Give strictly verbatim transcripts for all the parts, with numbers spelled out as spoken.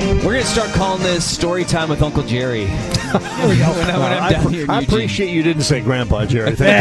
We're going to start calling this Story Time with Uncle Jerry. There we go. when, I, when I'm I, down pr- here in I Eugene. appreciate you didn't say Grandpa Jerry. Thank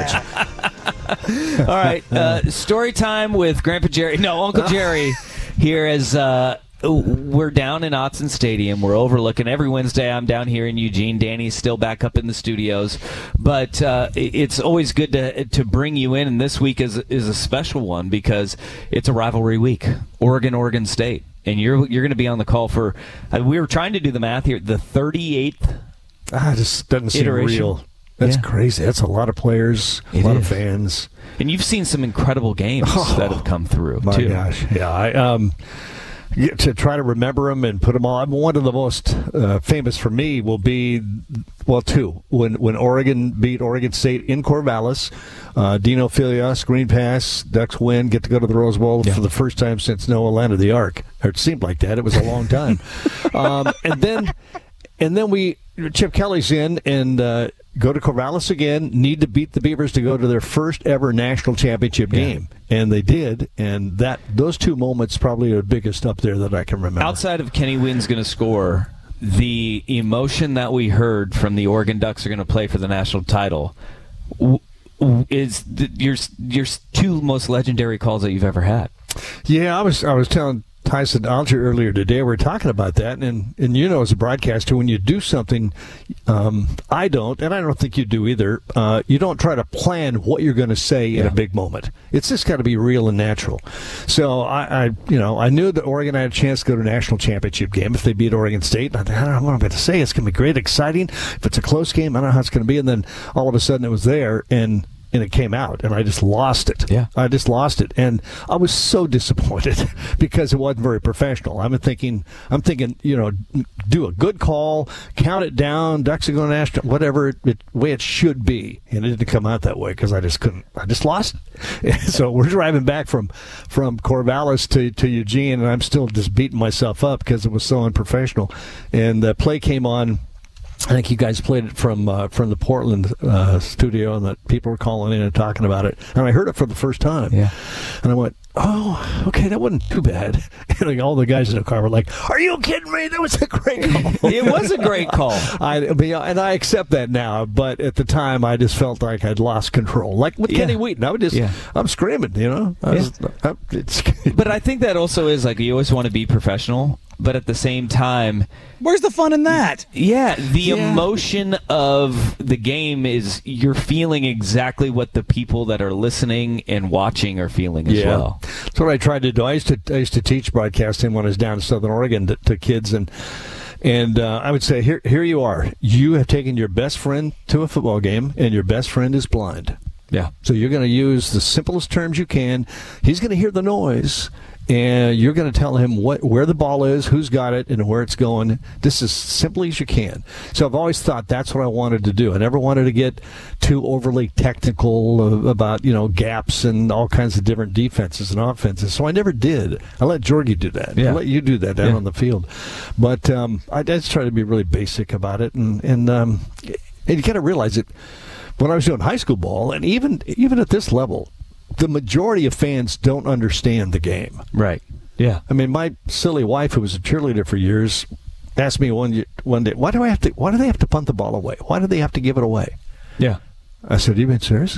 you very much. All right. Uh, story time with Grandpa Jerry. No, Uncle Jerry here as uh, we're down in Autzen Stadium. We're overlooking every Wednesday. I'm down here in Eugene. Danny's still back up in the studios. But uh, it's always good to to bring you in. And this week is, is a special one because it's a rivalry week. Oregon, Oregon State. And you're you're going to be on the call for, uh, we were trying to do the math here, the thirty-eighth Ah, this doesn't seem iteration. real. That's Yeah. crazy. That's a lot of players, a It lot is. of fans. And you've seen some incredible games Oh, that have come through, My too. gosh. Yeah. I, um, yeah, to try to remember them and put them all. One of the most uh, famous for me will be, well, two. When when Oregon beat Oregon State in Corvallis, uh, Dino Filios, Green Pass, Ducks win, get to go to the Rose Bowl Yeah. for the first time since Noah landed the Ark. Or it seemed like that. It was a long time. um, and then and then we, Chip Kelly's in and uh, go to Corvallis again, need to beat the Beavers to go to their first ever national championship Yeah. game. And they did, and that those two moments probably are the biggest up there that I can remember. Outside of Kenny Wynn's going to score, the emotion that we heard from the Oregon Ducks are going to play for the national title w- w- is the, your your two most legendary calls that you've ever had. Yeah, I was I was telling Tyson Alger earlier today, we were talking about that, and, and you know, as a broadcaster, when you do something, um, I don't, and I don't think you do either, uh, you don't try to plan what you're going to say in Yeah. a big moment. It's just got to be real and natural. So, I, I, you know, I knew that Oregon had a chance to go to a national championship game if they beat Oregon State. I, I don't know what I'm going to say. It's going to be great, exciting. If it's a close game, I don't know how it's going to be. And then all of a sudden it was there, and and it came out, and I just lost it. Yeah. I just lost it, and I was so disappointed because it wasn't very professional. I'm thinking, I'm thinking, you know, do a good call, count it down, Ducks are going to national, whatever it, it way it should be, and it didn't come out that way because I just couldn't. I just lost it. So we're driving back from from Corvallis to to Eugene, and I'm still just beating myself up because it was so unprofessional. And the play came on. I think you guys played it from uh, from the Portland uh, studio, and that people were calling in and talking about it. And I heard it for the first time. Yeah. And I went, oh, okay, that wasn't too bad. And like, all the guys in the car were like, are you kidding me? That was a great call. It was a great call. I, I mean, and I accept that now, but at the time, I just felt like I'd lost control. Like with Yeah. Kenny Wheaton, I would just, Yeah. I'm screaming, you know? I was, I, it's, But I think that also is like you always want to be professional, but at the same time, Where's the fun in that? yeah, the Yeah. emotion of the game is you're feeling exactly what the people that are listening and watching are feeling as well. That's what I tried to do. I used to I used to teach broadcasting when I was down in Southern Oregon to, to kids, and and uh, I would say, here here you are. You have taken your best friend to a football game, and your best friend is blind. Yeah. So you're going to use the simplest terms you can. He's going to hear the noise, and you're going to tell him what where the ball is, who's got it, and where it's going. This as simply as you can. So I've always thought that's what I wanted to do. I never wanted to get too overly technical uh, about, you know, gaps and all kinds of different defenses and offenses. So I never did. I let Jorgie do that. Yeah. I let you do that down Yeah. on the field. But um, I, I just try to be really basic about it, and and, um, and you got to realize it. When I was doing high school ball, and even even at this level, the majority of fans don't understand the game. Right. Yeah. I mean, my silly wife, who was a cheerleader for years, asked me one one day, "Why do I have to? Why do they have to punt the ball away? Why do they have to give it away?" Yeah. I said, "You been serious?"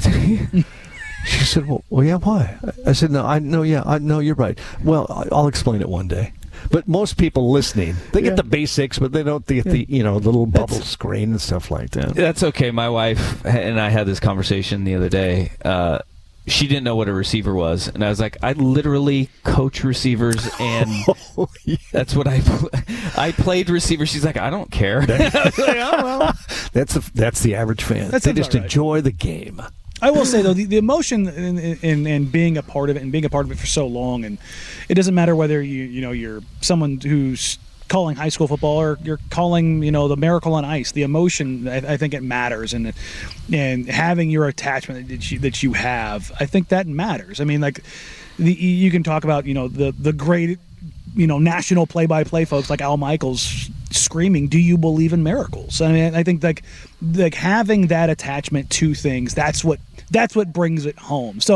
She said, "Well, well, yeah. Why?" I said, "No, I no, yeah, I no, you're right. Well, I- I'll explain it one day." But most people listening, they get Yeah. the basics, but they don't get the you know the little bubble screen and stuff like that. That's okay. My wife and I had this conversation the other day. Uh, she didn't know what a receiver was, and I was like, I literally coach receivers, and Oh, yeah. that's what I pl- I played receiver. She's like, I don't care. I was like, oh, well. That's the that's the average fan. That They sounds just about right. enjoy the game. I will say though, the, the emotion in, in in being a part of it and being a part of it for so long, and it doesn't matter whether you you know you're someone who's calling high school football or you're calling you know the Miracle on Ice. The emotion, I, I think it matters, and and having your attachment that you that you have, I think that matters. I mean, like the, you can talk about you know the the great you know national play-by-play folks like Al Michaels screaming, "Do you believe in miracles?" I mean, I think like like having that attachment to things, that's what that's what brings it home. So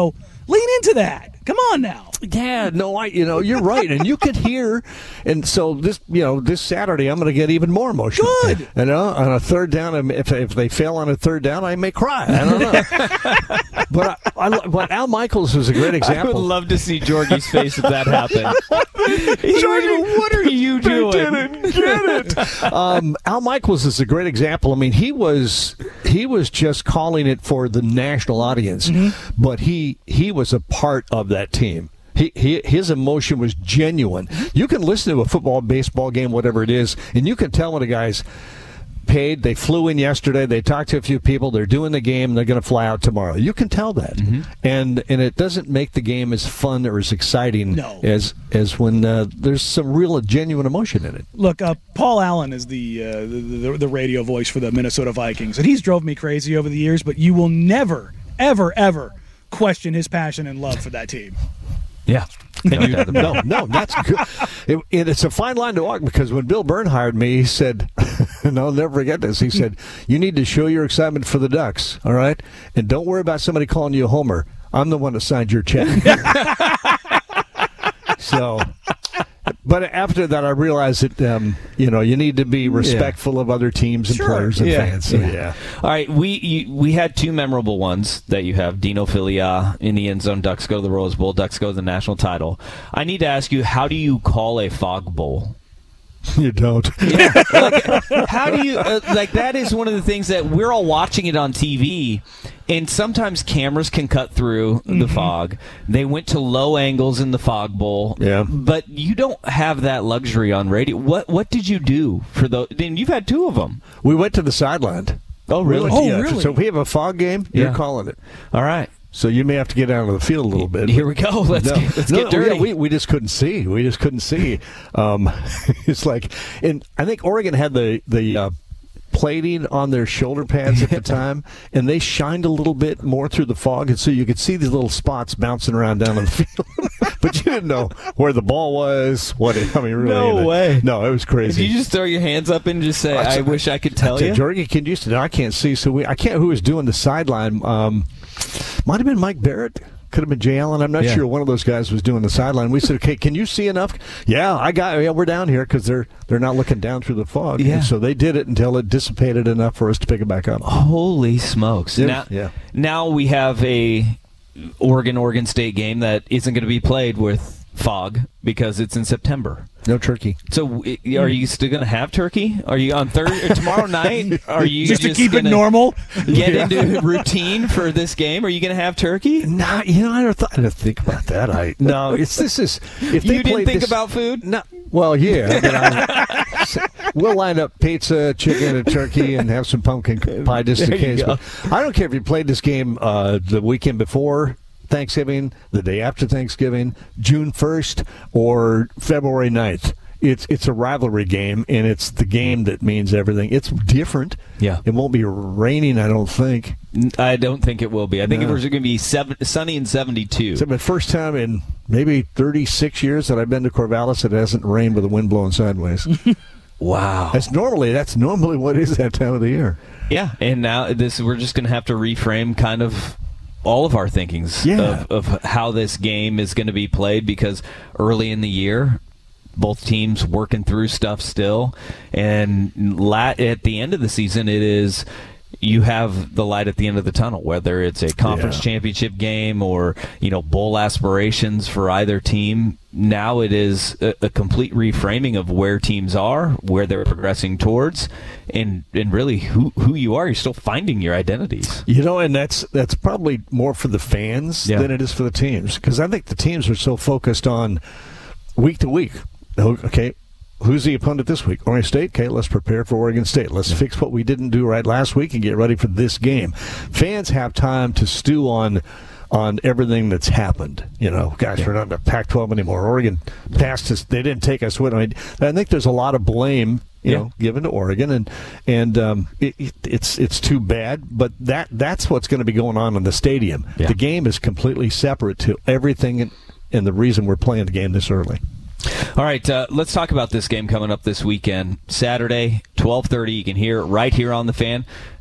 Lean into that. Come on now. Yeah, no, I, you know, you're right, and you could hear, and so this, you know, this Saturday I'm going to get even more emotional. Good. You know, on a third down, if if they fail on a third down, I may cry. I don't know. but I, I, but Al Michaels was a great example. I would love to see Georgie's face if that happened. Georgie, what are you doing? Didn't get it. um, Al Michaels is a great example. I mean, he was he was just calling it for the national audience, mm-hmm. but he he was a part of that team. He, he, his emotion was genuine. You can listen to a football, baseball game, whatever it is, and you can tell when a guy's paid. They flew in yesterday. They talked to a few people. They're doing the game. They're going to fly out tomorrow. You can tell that, mm-hmm. and and it doesn't make the game as fun or as exciting no. as as when uh, there's some real genuine emotion in it. Look, uh, Paul Allen is the, uh, the, the the radio voice for the Minnesota Vikings, and he's drove me crazy over the years. But you will never, ever, ever question his passion and love for that team. Yeah. no, no, no, that's good. It, it, it's a fine line to walk because when Bill Byrne hired me, he said, and I'll never forget this, he said, you need to show your excitement for the Ducks, all right? And don't worry about somebody calling you a homer. I'm the one that signed your check. So, but after that, I realized that, um, you know, you need to be respectful yeah. of other teams and sure. players and yeah. fans. So, yeah. yeah. All right, we you, we had two memorable ones that you have. Dino Filia in the end zone. Ducks go to the Rose Bowl. Ducks go to the national title. I need to ask you, how do you call a fog bowl? You don't. Yeah. Like, how do you uh, like? That is one of the things that we're all watching it on T V, and sometimes cameras can cut through mm-hmm. the fog. They went to low angles in the fog bowl. Yeah. But you don't have that luxury on radio. What What did you do for those? And you've had two of them. We went to the sideline. Oh, really? Oh, yeah. really? So if we have a fog game, Yeah. you're calling it. All right. So you may have to get out of the field a little bit. Here we go. Let's no, get, let's no, get dirty. Yeah, we we just couldn't see. We just couldn't see. Um, it's like, and I think Oregon had the the uh, plating on their shoulder pads at the time, and they shined a little bit more through the fog, and so you could see these little spots bouncing around down on the field. But you didn't know where the ball was. What it, I mean, really, No you know, way. No, it was crazy. Did you just throw your hands up and just say, "I, I wish I could tell I said, you"? Jorgie, can you? No, I can't see. So we, I can't. Who was doing the sideline? Um, might have been Mike Barrett. Could have been Jay Allen. I'm not Yeah. sure. One of those guys was doing the sideline. We said, "Okay, can you see enough?" Yeah, I got. Yeah, we're down here because they're they're not looking down through the fog. Yeah. And so they did it until it dissipated enough for us to pick it back up. Holy smokes! Yeah. Now, Yeah. now we have a Oregon Oregon State game that isn't going to be played with fog because it's in September. No turkey. So, i- are you still going to have turkey? Are you on Thursday or tomorrow night? Are you Just, just, to keep it gonna normal. Get into routine for this game? Are you going to have turkey? No, you know, I don't, th- I didn't think about that. I no, it's this is if they You didn't played think this- about food? No. Well, yeah. But I, we'll line up pizza, chicken, and turkey, and have some pumpkin pie just in There you case. go. But I don't care if you played this game uh, the weekend before Thanksgiving, the day after Thanksgiving, June first, or February ninth. It's it's a rivalry game, and it's the game that means everything. It's different. Yeah. It won't be raining, I don't think. I don't think it will be. I think No. it was going to be seven, sunny and seventy-two. It's the first time in maybe thirty-six years that I've been to Corvallis that it hasn't rained with the wind blowing sideways. Wow. That's normally that's normally what is that time of the year. Yeah, and now this we're just going to have to reframe kind of all of our thinkings Yeah. of, of how this game is going to be played because early in the year, both teams working through stuff still, and la- at the end of the season, it is you have the light at the end of the tunnel, whether it's a conference Yeah. championship game or you know bowl aspirations for either team. Now it is a, a complete reframing of where teams are, where they're progressing towards, and and really who who you are. You're still finding your identities. You know, and that's that's probably more for the fans Yeah. than it is for the teams because I think the teams are so focused on week to week. Okay, who's the opponent this week? Oregon State. Okay, let's prepare for Oregon State. Let's yeah. fix what we didn't do right last week and get ready for this game. Fans have time to stew on on everything that's happened. You know, gosh, yeah. we're not in the Pac twelve anymore. Oregon passed us. They didn't take us with them. I, mean, I think there's a lot of blame, you yeah. know, given to Oregon, and and um, it, it, it's it's too bad. But that that's what's going to be going on in the stadium. Yeah. The game is completely separate to everything, and, and the reason we're playing the game this early. All right, uh, let's talk about this game coming up this weekend. Saturday, twelve thirty. You can hear it right here on The Fan.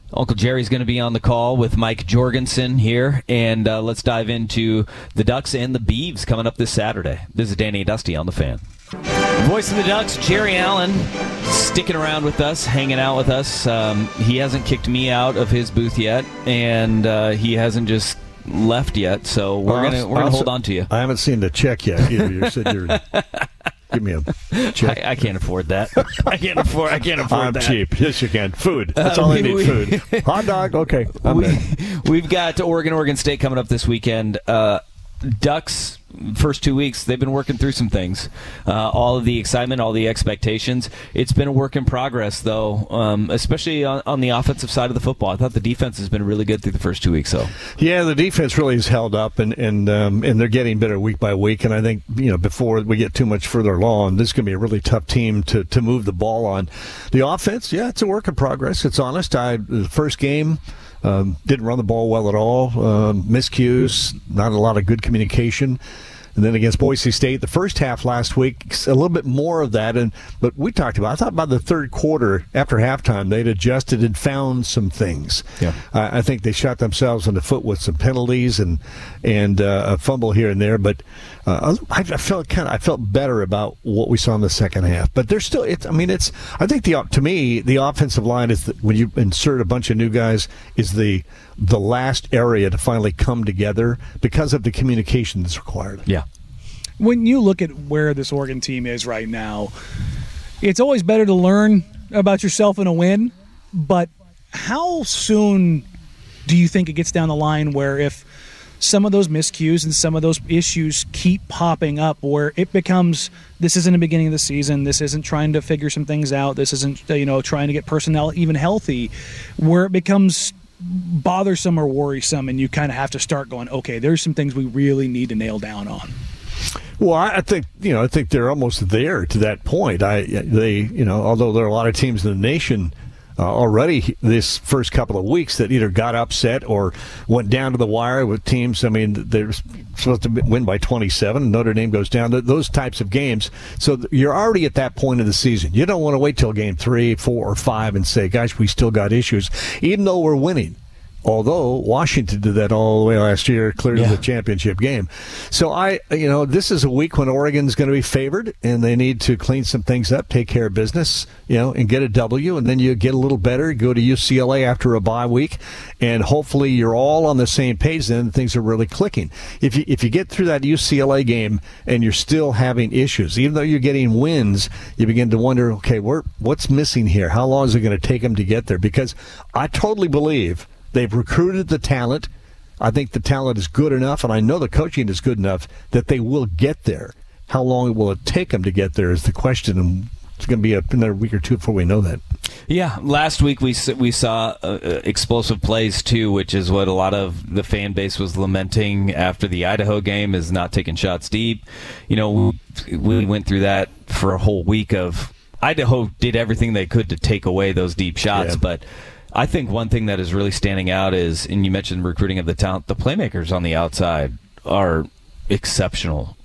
Uncle Jerry's going to be on the call with Mike Jorgensen here, and uh, let's dive into the Ducks and the Beavs coming up this Saturday. This is Danny and Dusty on The Fan. Voice of the Ducks, Jerry Allen, sticking around with us, hanging out with us. Um, he hasn't kicked me out of his booth yet, and uh, he hasn't just left yet, so we're well, going we're gonna hold on to you. I haven't seen the check yet either. You said you're... Give me a check. I, I can't afford that. I can't afford. I can't afford I'm that. cheap. Yes, you can. Food. That's uh, all I need. We, food. Hot dog. Okay. I'm we, in. We've got Oregon, Oregon State coming up this weekend. Uh, Ducks. First two weeks, they've been working through some things. Uh, all of the excitement, all the expectations. It's been a work in progress, though, um, especially on, on the offensive side of the football. I thought the defense has been really good through the first two weeks. So, yeah, the defense really has held up, and and um, and they're getting better week by week. And I think, you know, before we get too much further along, this is going to be a really tough team to to move the ball on. The offense, yeah, it's a work in progress. It's honest. I the first game. Um, didn't run the ball well at all. Um, miscues, not a lot of good communication. And then against Boise State, the first half last week, a little bit more of that. And but we talked about, I thought by the third quarter, after halftime, they'd adjusted and found some things. Yeah. Uh, I think they shot themselves in the foot with some penalties and and uh, a fumble here and there. But uh, I, I felt kind of I felt better about what we saw in the second half. But there's still, it's, I mean, it's I think the to me the offensive line is the, when you insert a bunch of new guys is the the last area to finally come together because of the communication that's required. Yeah. When you look at where this Oregon team is right now, it's always better to learn about yourself in a win, but how soon do you think it gets down the line where if some of those miscues and some of those issues keep popping up where it becomes this isn't the beginning of the season, this isn't trying to figure some things out, this isn't, you know, trying to get personnel even healthy, where it becomes bothersome or worrisome and you kind of have to start going, okay, there's some things we really need to nail down on? Well, I think you know I think they're almost there to that point. I they you know although there are a lot of teams in the nation uh, already this first couple of weeks that either got upset or went down to the wire with teams. I mean, they're supposed to win by twenty-seven. Notre Dame goes down. Those types of games. So you're already at that point of the season. You don't want to wait till game three, four, or five and say, "Gosh, we still got issues," even though we're winning. Although Washington did that all the way last year, clear to yeah. the championship game. So, I, you know, this is a week when Oregon's going to be favored, and they need to clean some things up, take care of business, you know, and get a W, and then you get a little better, go to U C L A after a bye week, and hopefully you're all on the same page then, and things are really clicking. If you, if you get through that U C L A game and you're still having issues, even though you're getting wins, you begin to wonder, okay, we're, what's missing here? How long is it going to take them to get there? Because I totally believe they've recruited the talent. I think the talent is good enough, and I know the coaching is good enough that they will get there. How long will it take them to get there is the question, and it's going to be another week or two before we know that. Yeah, last week we we saw uh, explosive plays too, which is what a lot of the fan base was lamenting after the Idaho game, is not taking shots deep. You know, we, we went through that for a whole week of Idaho did everything they could to take away those deep shots, yeah. but I think one thing that is really standing out is, and you mentioned recruiting of the talent, the playmakers on the outside are exceptional.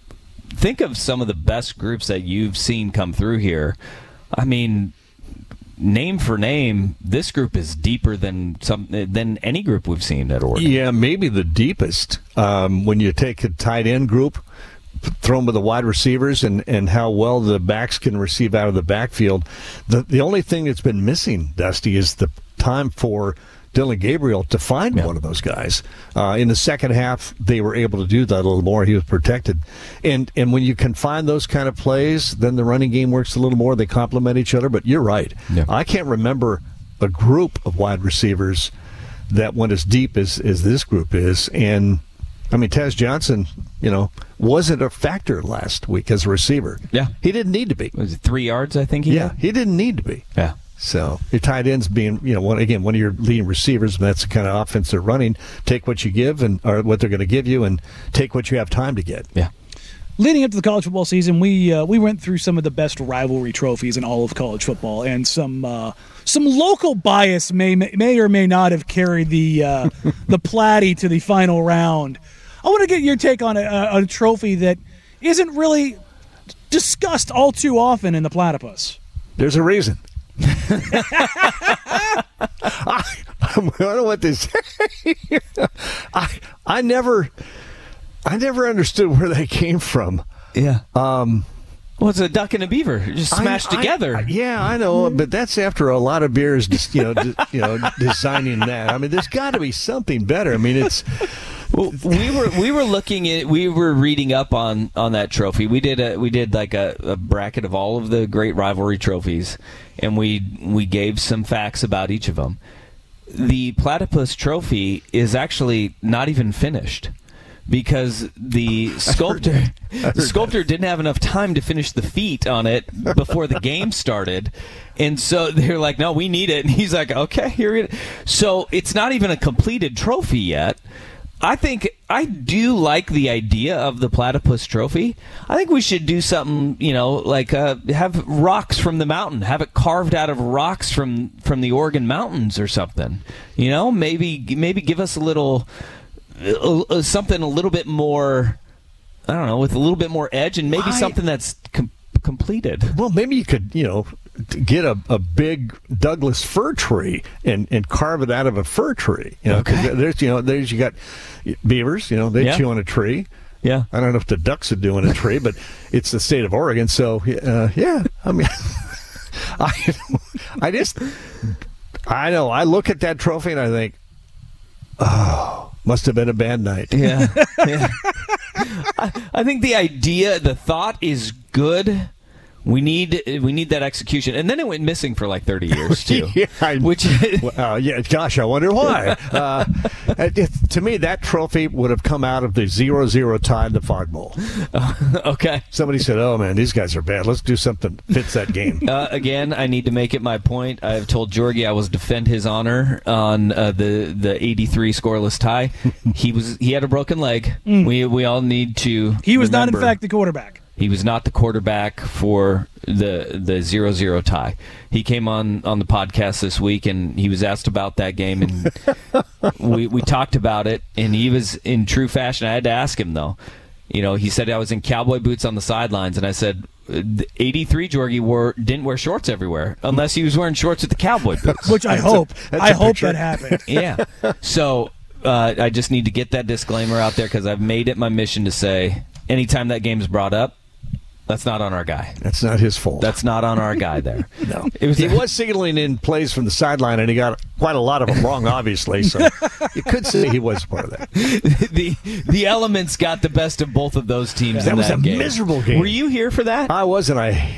Think of some of the best groups that you've seen come through here. I mean, name for name, this group is deeper than some than any group we've seen at Oregon. Yeah, maybe the deepest. Um, when you take a tight end group, throw them with the wide receivers, and, and how well the backs can receive out of the backfield. The the only thing that's been missing, Dusty, is the time for Dylan Gabriel to find yeah. one of those guys. Uh, in the second half, they were able to do that a little more. He was protected. And and when you can find those kind of plays, then the running game works a little more. They complement each other. But you're right. Yeah. I can't remember a group of wide receivers that went as deep as, as this group is. And I mean, Taz Johnson, you know, wasn't a factor last week as a receiver. Yeah. He didn't need to be. Was it three yards, I think he Yeah, had? he didn't need to be. Yeah. So your tight ends being, you know, one, again, one of your leading receivers, and that's the kind of offense they're running. Take what you give and or what they're going to give you, and take what you have time to get. Yeah. Leading up to the college football season, we uh, we went through some of the best rivalry trophies in all of college football, and some uh, some local bias may may or may not have carried the uh, the Platte to the final round. I want to get your take on a, a, a trophy that isn't really discussed all too often in the Platypus. There's a reason. I, I don't know what to say. I I never I never understood where they came from. Yeah. Um, well, it's a duck and a beaver just smashed I, together. I, yeah, I know, but that's after a lot of beers. Just, you know, d- you know, designing that. I mean, there's got to be something better. I mean, it's. Well, we were we were looking at we were reading up on, on that trophy. We did a we did like a, a bracket of all of the great rivalry trophies, and we we gave some facts about each of them. The Platypus Trophy is actually not even finished because the sculptor the sculptor didn't have enough time to finish the feet on it before the game started. And so they're like, no, we need it. And he's like, okay, here it is. So it's not even a completed trophy yet. I think I do like the idea of the Platypus Trophy. I think we should do something, you know, like uh, have rocks from the mountain, have it carved out of rocks from, from the Oregon mountains or something. You know, maybe maybe give us a little uh, something a little bit more, I don't know, with a little bit more edge, and maybe I, something that's com- completed. Well, maybe you could, you know, get a, a big Douglas fir tree and, and carve it out of a fir tree. You know, Okay. there's you know there's you got beavers. You know, they Yeah. chew on a tree. Yeah. I don't know if the ducks would do on a tree, but it's the state of Oregon. So uh, yeah, I mean, I I just I know I look at that trophy and I think, oh, must have been a bad night. Yeah. yeah. I, I think the idea, the thought is good. We need we need that execution, and then it went missing for like thirty years too. yeah, I, which uh, yeah, gosh, I wonder why. Uh, it, to me, that trophy would have come out of the zero zero tie in the Fog Bowl. okay. Somebody said, "Oh man, these guys are bad. Let's do something that fits that game." Uh, again, I need to make it my point. I've told Jorgie I will defend his honor on uh, the the eighty-three scoreless tie. He was he had a broken leg. Mm. We we all need to. He was not, in remember. fact, the quarterback. He was not the quarterback for the the zero zero tie. He came on, on the podcast this week, and he was asked about that game, and we we talked about it, and he was in true fashion. I had to ask him, though. You know, he said I was in cowboy boots on the sidelines, and I said, eighty-three Jorgie wore, didn't wear shorts everywhere, unless he was wearing shorts with the cowboy boots. Which I That's hope. a- that's I a hope picture. that happened. Yeah. So uh, I just need to get that disclaimer out there because I've made it my mission to say anytime that game's brought up, that's not on our guy. That's not his fault. That's not on our guy there. no. It was he was signaling in plays from the sideline, and he got quite a lot of them wrong, obviously. So you could say he was part of that. the the elements got the best of both of those teams. That in was that a game. miserable game. Were you here for that? I wasn't. I.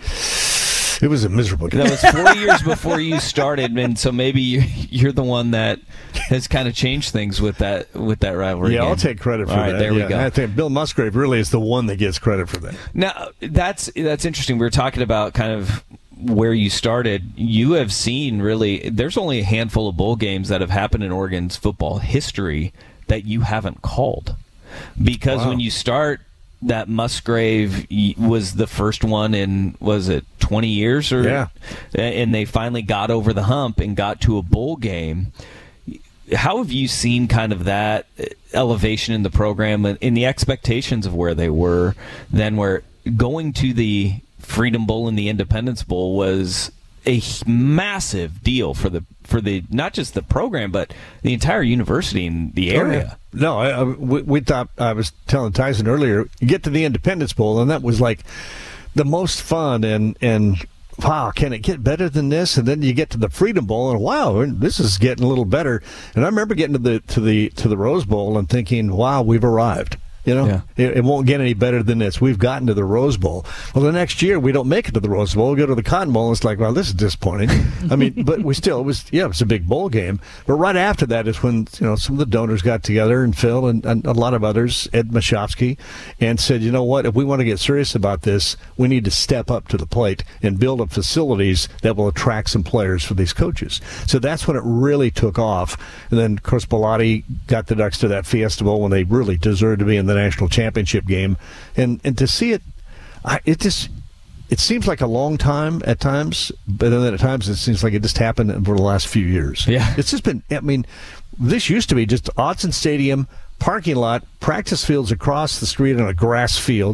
It was a miserable game. That was four years before you started, and so maybe you, you're the one that has kind of changed things with that with that rivalry. Yeah, game. I'll take credit for All right, that. there yeah. we go. I think Bill Musgrave really is the one that gets credit for that. Now that's that's interesting. We were talking about kind of where you started. You have seen really. There's only a handful of bowl games that have happened in Oregon's football history that you haven't called, because Wow. when you start. That Musgrave was the first one in, was it twenty years? Or, Yeah. And they finally got over the hump and got to a bowl game. How have you seen kind of that elevation in the program and in the expectations of where they were then, where going to the Freedom Bowl and the Independence Bowl was a massive deal for the for the not just the program but the entire university in the area. No, I, I, we, we thought, I was telling Tyson earlier, you get to the Independence Bowl, and that was like the most fun, and, and wow, can it get better than this? And then you get to the Freedom Bowl, and wow, this is getting a little better. And I remember getting to the to the to the Rose Bowl and thinking, wow, we've arrived. You know, Yeah. it, it won't get any better than this. We've gotten to the Rose Bowl. Well, the next year we don't make it to the Rose Bowl. We go to the Cotton Bowl, and it's like, well, this is disappointing. I mean, but we still, it was, yeah, it was a big bowl game. But right after that is when, you know, some of the donors got together, and Phil and, and a lot of others, Ed Mashofsky, and said, you know what, if we want to get serious about this, we need to step up to the plate and build up facilities that will attract some players for these coaches. So that's when it really took off. And then, of course, Bellotti got the Ducks to that Fiesta Bowl when they really deserved to be in the national championship game, and and to see it, I, it just it seems like a long time at times, but then at times it seems like it just happened over the last few years. Yeah, it's just been. I mean, this used to be just Autzen Stadium parking lot, practice fields across the street on a grass field.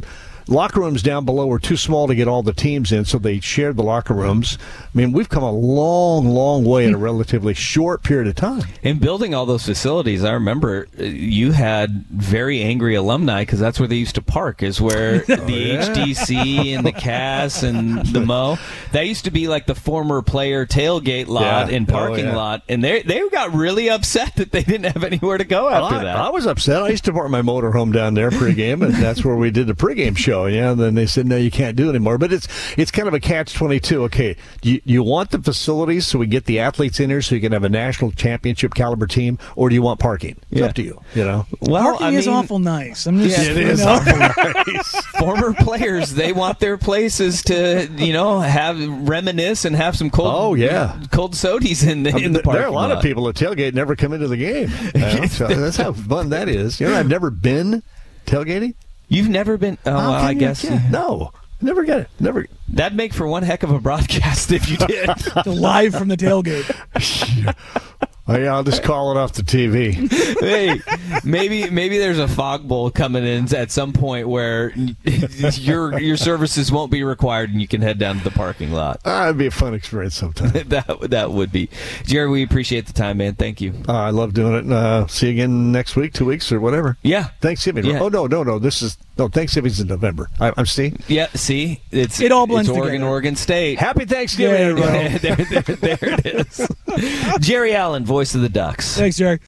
locker rooms down below were too small to get all the teams in, so they shared the locker rooms. I mean, we've come a long, long way in a relatively short period of time. In building all those facilities, I remember uh, you had very angry alumni because that's where they used to park, is where the Oh, yeah. H D C and the C A S and the M O, that used to be like the former player tailgate lot Yeah. and parking Oh, yeah. lot, and they they got really upset that they didn't have anywhere to go after I, that. I was upset. I used to park my motorhome down there pregame, and that's where we did the pregame show. Yeah, and then they said, no, you can't do it anymore. But it's it's kind of a catch twenty-two. Okay, you, you want the facilities so we get the athletes in here so you can have a national championship caliber team, or do you want parking? It's Yeah. up to you, you know? well, Parking I is mean, awful nice. I'm just, Yeah, it you is know. awful nice. former players, they want their places to, you know, have reminisce and have some cold, Oh, yeah. cold sodies in the, I mean, in the there parking are a lot lot. of people at tailgate never come into the game. You know? So that's how fun that is. You know, I've never been tailgating. You've never been. Oh, well, How can I you- guess yeah, no, never get it. Never. that'd make for one heck of a broadcast if you did. Live from the tailgate. Oh, yeah, I'll just call it off the T V. Hey, maybe maybe there's a fog bowl coming in at some point where your your services won't be required and you can head down to the parking lot. Ah, it'd be a fun experience sometime. that that would be. Jerry, we appreciate the time, man. Thank you. Uh, I love doing it. Uh, see you again next week, two weeks, or whatever. Yeah. Thanksgiving. Yeah. Oh, no, no, no. This is, no, Thanksgiving's in November. I, I'm seeing. Yeah, see? It's It all blends it's Oregon, together. Oregon State. Happy Thanksgiving, Yeah, everybody. there, there, there it is. Jerry Allen, voice of the Ducks. Thanks, Jerry.